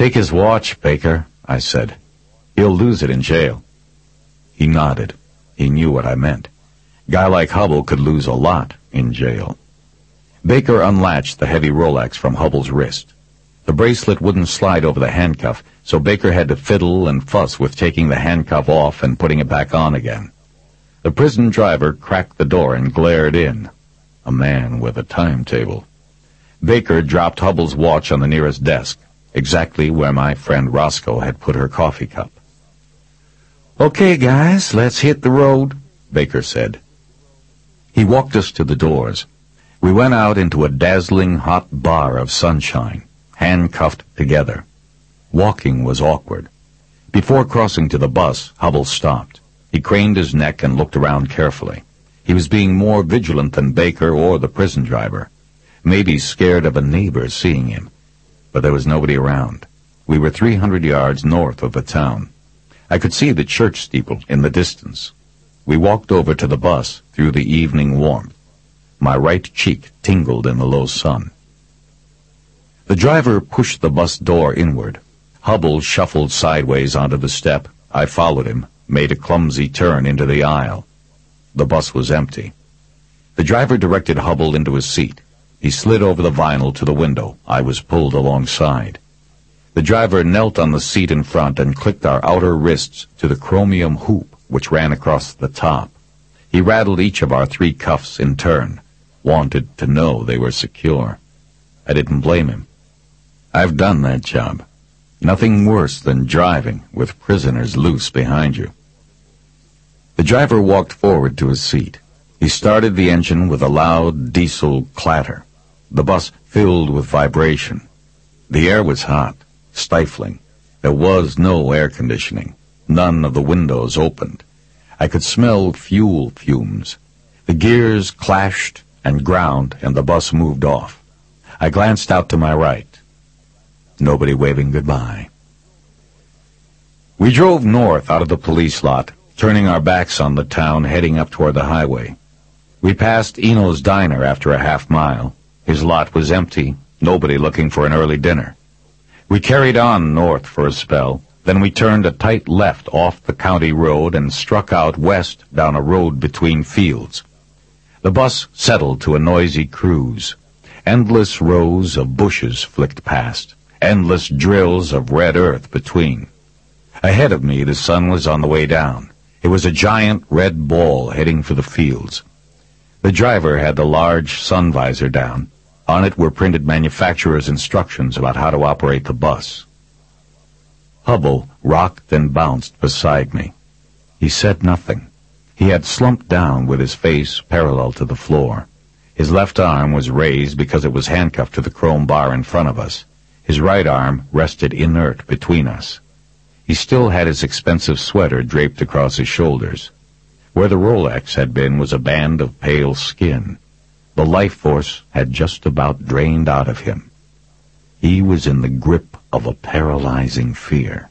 "Take his watch, Baker," I said. "He'll lose it in jail." He nodded. He knew what I meant. Guy like Hubble could lose a lot in jail. Baker unlatched the heavy Rolex from Hubble's wrist. The bracelet wouldn't slide over the handcuff, so Baker had to fiddle and fuss with taking the handcuff off and putting it back on again. The prison driver cracked the door and glared in. A man with a timetable. Baker dropped Hubble's watch on the nearest desk, exactly where my friend Roscoe had put her coffee cup. "Okay, guys, let's hit the road," Baker said. He walked us to the doors. We went out into a dazzling hot bar of sunshine, handcuffed together. Walking was awkward. Before crossing to the bus, Hubble stopped. He craned his neck and looked around carefully. He was being more vigilant than Baker or the prison driver. Maybe scared of a neighbor seeing him. But there was nobody around. We were 300 yards north of the town. I could see the church steeple in the distance. We walked over to the bus through the evening warmth. My right cheek tingled in the low sun. The driver pushed the bus door inward. Hubble shuffled sideways onto the step. I followed him, made a clumsy turn into the aisle. The bus was empty. The driver directed Hubble into his seat. He slid over the vinyl to the window. I was pulled alongside. The driver knelt on the seat in front and clicked our outer wrists to the chromium hoop which ran across the top. He rattled each of our 3 cuffs in turn, wanted to know they were secure. I didn't blame him. I've done that job. Nothing worse than driving with prisoners loose behind you. The driver walked forward to his seat. He started the engine with a loud diesel clatter. The bus filled with vibration. The air was hot, stifling. There was no air conditioning. None of the windows opened. I could smell fuel fumes. The gears clashed and ground, and the bus moved off. I glanced out to my right. Nobody waving goodbye. We drove north out of the police lot, turning our backs on the town, heading up toward the highway. We passed Eno's diner after a half-mile. His lot was empty, nobody looking for an early dinner. We carried on north for a spell, then we turned a tight left off the county road and struck out west down a road between fields. The bus settled to a noisy cruise. Endless rows of bushes flicked past, endless drills of red earth between. Ahead of me, the sun was on the way down. It was a giant red ball heading for the fields. The driver had the large sun visor down. On it were printed manufacturer's instructions about how to operate the bus. Hubble rocked and bounced beside me. He said nothing. He had slumped down with his face parallel to the floor. His left arm was raised because it was handcuffed to the chrome bar in front of us. His right arm rested inert between us. He still had his expensive sweater draped across his shoulders. Where the Rolex had been was a band of pale skin. The life force had just about drained out of him. He was in the grip of a paralyzing fear.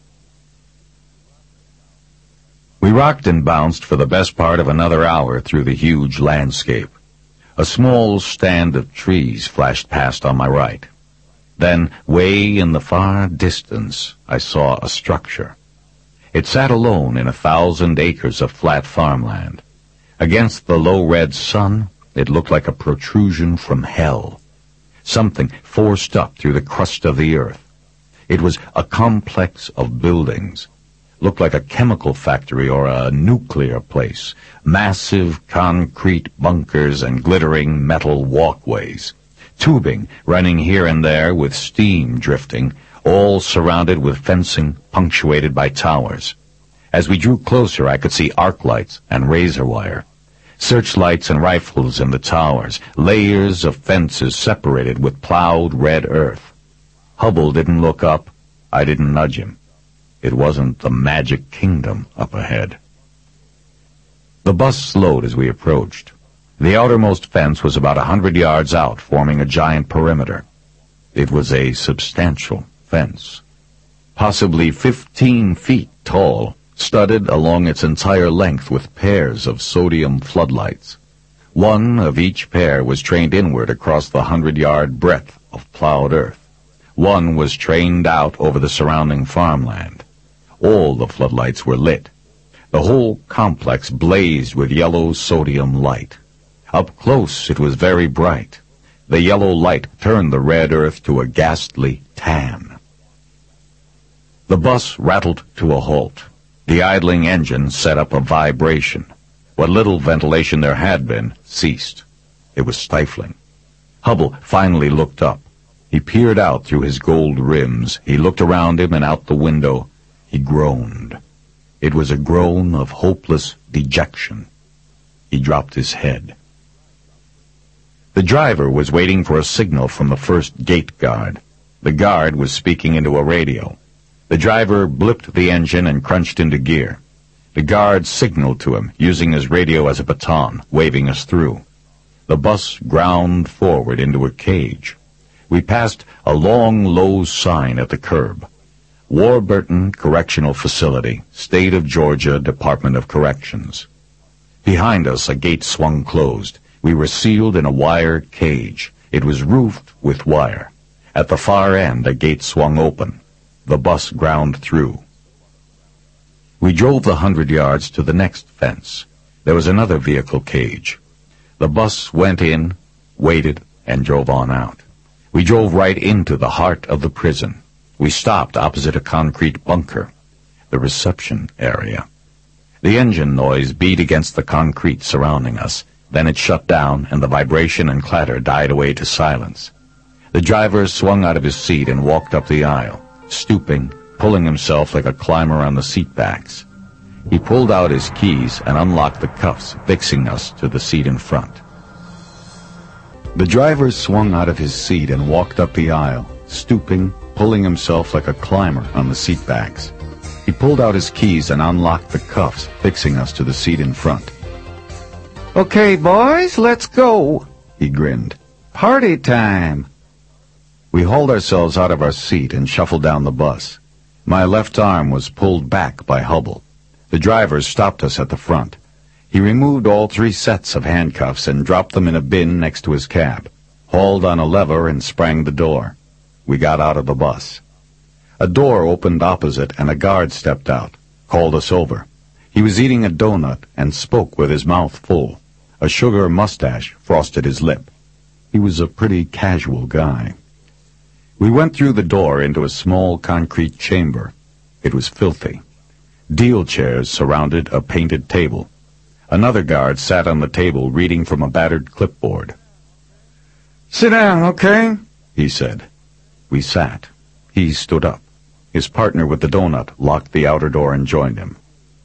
We rocked and bounced for the best part of another hour through the huge landscape. A small stand of trees flashed past on my right. Then, way in the far distance, I saw a structure. It sat alone in 1,000 acres of flat farmland. Against the low red sun, it looked like a protrusion from hell. Something forced up through the crust of the earth. It was a complex of buildings. Looked like a chemical factory or a nuclear place. Massive concrete bunkers and glittering metal walkways. Tubing running here and there with steam drifting, all surrounded with fencing punctuated by towers. As we drew closer, I could see arc lights and razor wire. Searchlights and rifles in the towers, layers of fences separated with plowed red earth. Hubble didn't look up. I didn't nudge him. It wasn't the magic kingdom up ahead. The bus slowed as we approached. The outermost fence was about 100 yards out, forming a giant perimeter. It was a substantial fence, possibly 15 feet tall, studded along its entire length with pairs of sodium floodlights. One of each pair was trained inward across the 100-yard breadth of plowed earth. One was trained out over the surrounding farmland. All the floodlights were lit. The whole complex blazed with yellow sodium light. Up close it was very bright. The yellow light turned the red earth to a ghastly tan. The bus rattled to a halt. The idling engine set up a vibration. What little ventilation there had been ceased. It was stifling. Hubble finally looked up. He peered out through his gold rims. He looked around him and out the window. He groaned. It was a groan of hopeless dejection. He dropped his head. The driver was waiting for a signal from the first gate guard. The guard was speaking into a radio. The driver blipped the engine and crunched into gear. The guard signaled to him, using his radio as a baton, waving us through. The bus ground forward into a cage. We passed a long, low sign at the curb. Warburton Correctional Facility, State of Georgia Department of Corrections. Behind us, a gate swung closed. We were sealed in a wire cage. It was roofed with wire. At the far end, a gate swung open. The bus ground through. We drove the 100 yards to the next fence. There was another vehicle cage. The bus went in, waited, and drove on out. We drove right into the heart of the prison. We stopped opposite a concrete bunker, the reception area. The engine noise beat against the concrete surrounding us. Then it shut down, and the vibration and clatter died away to silence. The driver swung out of his seat and walked up the aisle, stooping, pulling himself like a climber on the seat backs. He pulled out his keys and unlocked the cuffs, fixing us to the seat in front. The driver swung out of his seat and walked up the aisle, stooping, pulling himself like a climber on the seat backs. He pulled out his keys and unlocked the cuffs, fixing us to the seat in front. "Okay, boys, let's go," he grinned. "Party time." We hauled ourselves out of our seat and shuffled down the bus. My left arm was pulled back by Hubble. The driver stopped us at the front. He removed all 3 sets of handcuffs and dropped them in a bin next to his cab, hauled on a lever and sprang the door. We got out of the bus. A door opened opposite and a guard stepped out, called us over. He was eating a donut and spoke with his mouth full. A sugar mustache frosted his lip. He was a pretty casual guy. We went through the door into a small concrete chamber. It was filthy. Deal chairs surrounded a painted table. Another guard sat on the table reading from a battered clipboard. "Sit down, okay?" he said. We sat. He stood up. His partner with the donut locked the outer door and joined him.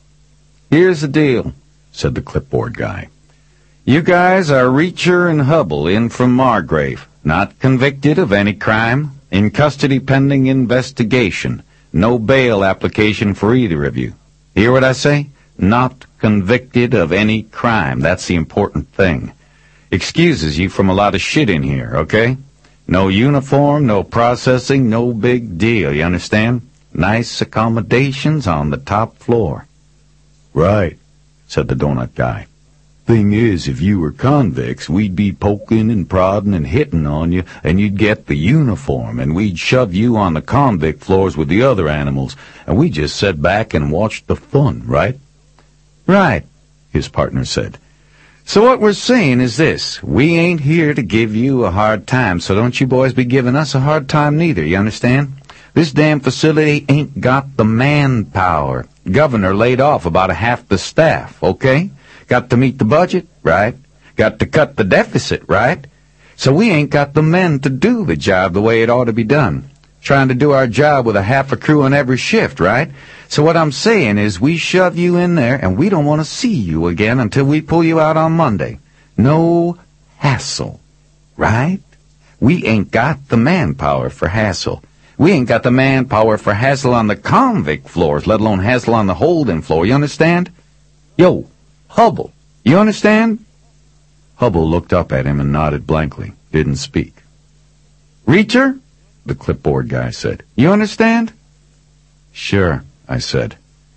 "Here's the deal," said the clipboard guy. "You guys are Reacher and Hubble in from Margrave, not convicted of any crime, in custody pending investigation. No bail application for either of you. Hear what I say? Not convicted of any crime. That's the important thing. Excuses you from a lot of shit in here, okay? No uniform, no processing, no big deal, you understand? Nice accommodations on the top floor." "Right," said the donut guy. "Thing is, if you were convicts, we'd be poking and prodding and hitting on you, and you'd get the uniform, and we'd shove you on the convict floors with the other animals, and we'd just sit back and watch the fun, right?" "Right," his partner said. "So what we're saying is this. We ain't here to give you a hard time, so don't you boys be giving us a hard time neither, you understand? This damn facility ain't got the manpower. Governor laid off about half the staff, okay? Got to meet the budget, right? Got to cut the deficit, right? So we ain't got the men to do the job the way it ought to be done. Trying to do our job with a half a crew on every shift, right? So what I'm saying is we shove you in there, and we don't want to see you again until we pull you out on Monday. No hassle, right? We ain't got the manpower for hassle. We ain't got the manpower for hassle on the convict floors, let alone hassle on the holding floor, you understand? Yo, Hubble, you understand?" Hubble looked up at him and nodded blankly, didn't speak. "Reacher," the clipboard guy said. "You understand?" "Sure," I said.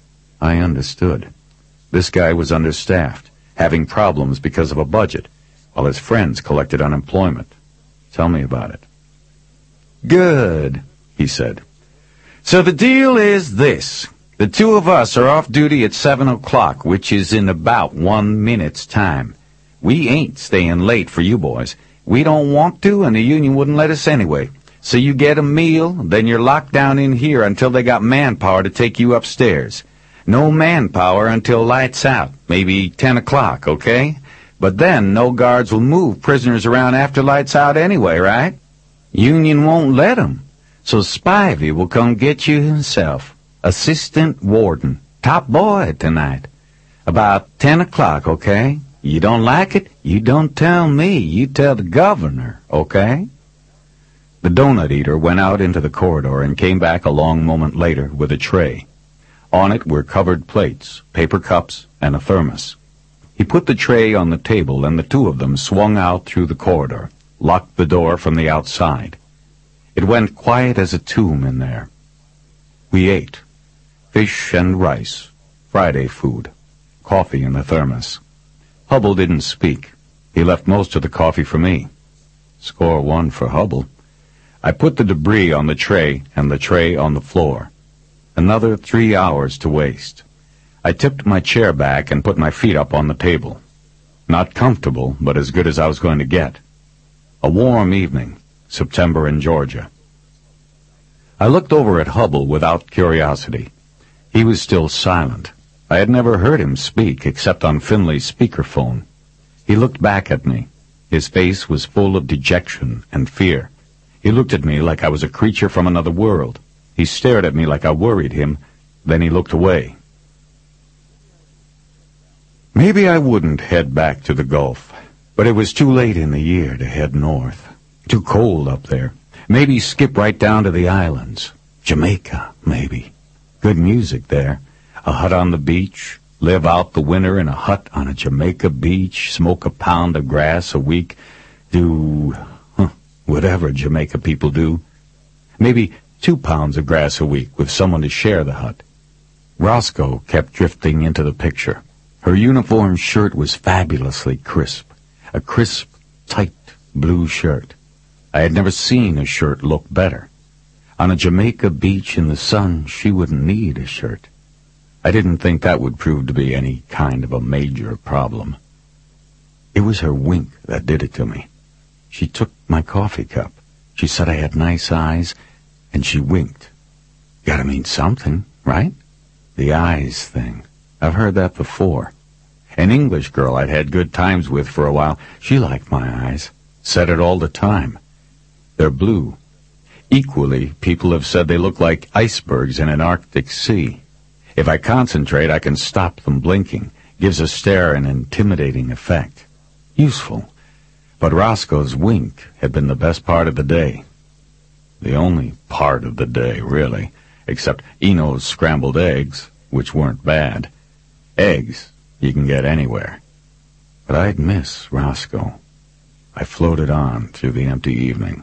I understood. This guy was understaffed, having problems because of a budget, while his friends collected unemployment. Tell me about it. Good, he said. So the deal is this. The two of us are off duty at 7 o'clock, which is in about 1 minute's time. We ain't staying late for you boys. We don't want to, and the union wouldn't let us anyway. So you get a meal, then you're locked down in here until they got manpower to take you upstairs. No manpower until lights out, maybe 10 o'clock, okay? But then no guards will move prisoners around after lights out anyway, right? Union won't let 'em. So Spivey will come get you himself. Assistant warden. Top boy tonight. About 10 o'clock, okay? You don't like it? You don't tell me. You tell the governor, okay? The donut eater went out into the corridor and came back a long moment later with a tray. On it were covered plates, paper cups, and a thermos. He put the tray on the table, and the two of them swung out through the corridor, locked the door from the outside. It went quiet as a tomb in there. We ate. Fish and rice, Friday food, coffee in the thermos. Hubble didn't speak. He left most of the coffee for me. Score 1 for Hubble. I put the debris on the tray and the tray on the floor. Another 3 hours to waste. I tipped my chair back and put my feet up on the table. Not comfortable, but as good as I was going to get. A warm evening, September in Georgia. I looked over at Hubble without curiosity. He was still silent. I had never heard him speak except on Finley's speakerphone. He looked back at me. His face was full of dejection and fear. He looked at me like I was a creature from another world. He stared at me like I worried him. Then he looked away. Maybe I wouldn't head back to the Gulf, but it was too late in the year to head north. Too cold up there. Maybe skip right down to the islands. Jamaica, maybe. Good music there. A hut on the beach. Live out the winter in a hut on a Jamaica beach. Smoke a pound of grass a week. Do whatever Jamaica people do. Maybe 2 pounds of grass a week with someone to share the hut. Roscoe kept drifting into the picture. Her uniform shirt was fabulously crisp. A crisp, tight blue shirt. I had never seen a shirt look better. On a Jamaica beach in the sun, she wouldn't need a shirt. I didn't think that would prove to be any kind of a major problem. It was her wink that did it to me. She took my coffee cup. She said I had nice eyes, and she winked. Gotta mean something, right? The eyes thing. I've heard that before. An English girl I'd had good times with for a while, she liked my eyes. Said it all the time. They're blue. Equally, people have said they look like icebergs in an Arctic sea. If I concentrate, I can stop them blinking. Gives a stare an intimidating effect. Useful. But Roscoe's wink had been the best part of the day. The only part of the day, really, except Eno's scrambled eggs, which weren't bad. Eggs you can get anywhere. But I'd miss Roscoe. I floated on through the empty evening.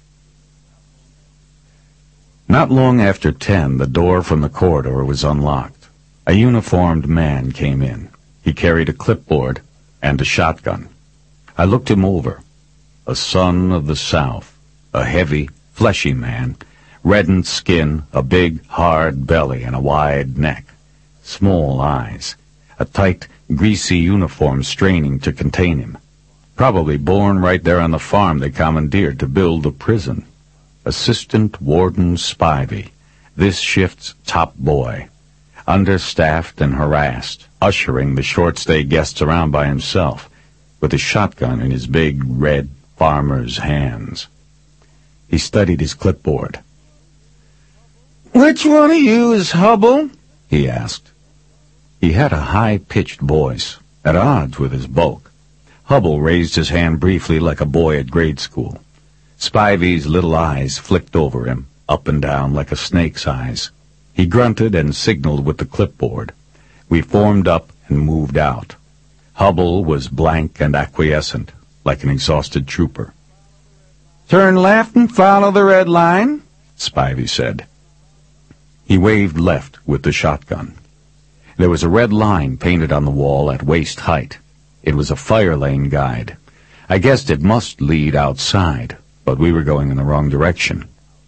Not long after 10, the door from the corridor was unlocked. A uniformed man came in. He carried a clipboard and a shotgun. I looked him over. A son of the South, a heavy, fleshy man, reddened skin, a big, hard belly, and a wide neck. Small eyes. A tight, greasy uniform straining to contain him. Probably born right there on the farm they commandeered to build the prison. Assistant Warden Spivey, this shift's top boy. Understaffed and harassed, ushering the short-stay guests around by himself, with a shotgun in his big, red farmer's hands. He studied his clipboard. "Which one of you is Hubble?" he asked. He had a high-pitched voice, at odds with his bulk. Hubble raised his hand briefly like a boy at grade school. Spivey's little eyes flicked over him, up and down like a snake's eyes. He grunted and signaled with the clipboard. We formed up and moved out. Hubble was blank and acquiescent, like an exhausted trooper. "Turn left and follow the red line," Spivey said. He waved left with the shotgun. There was a red line painted on the wall at waist height. It was a fire lane guide. I guessed it must lead outside, but we were going in the wrong direction.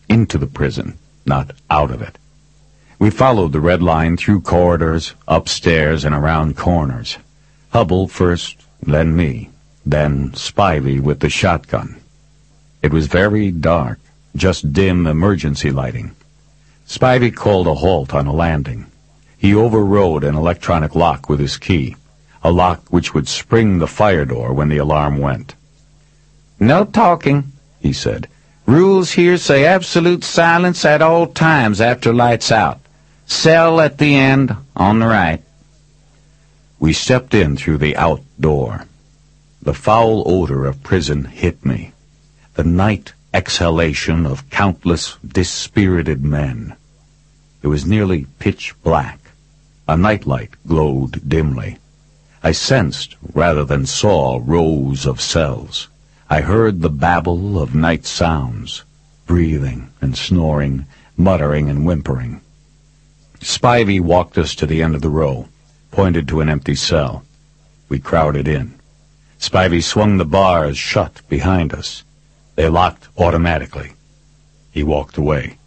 into the prison, not out of it. We followed the red line through corridors, upstairs, and around corners. Hubble first, then me, then Spivey with the shotgun. It was very dark, just dim emergency lighting. Spivey called a halt on a landing. He overrode an electronic lock with his key, a lock which would spring the fire door when the alarm went. "No talking," he said. "Rules here say absolute silence at all times after lights out. Cell at the end, on the right." We stepped in through the out door. The foul odor of prison hit me, the night exhalation of countless dispirited men. It was nearly pitch black. A nightlight glowed dimly. I sensed, rather than saw, rows of cells. I heard the babble of night sounds, breathing and snoring, muttering and whimpering. Spivey walked us to the end of the row, pointed to an empty cell. We crowded in. Spivey swung the bars shut behind us. They locked automatically. He walked away.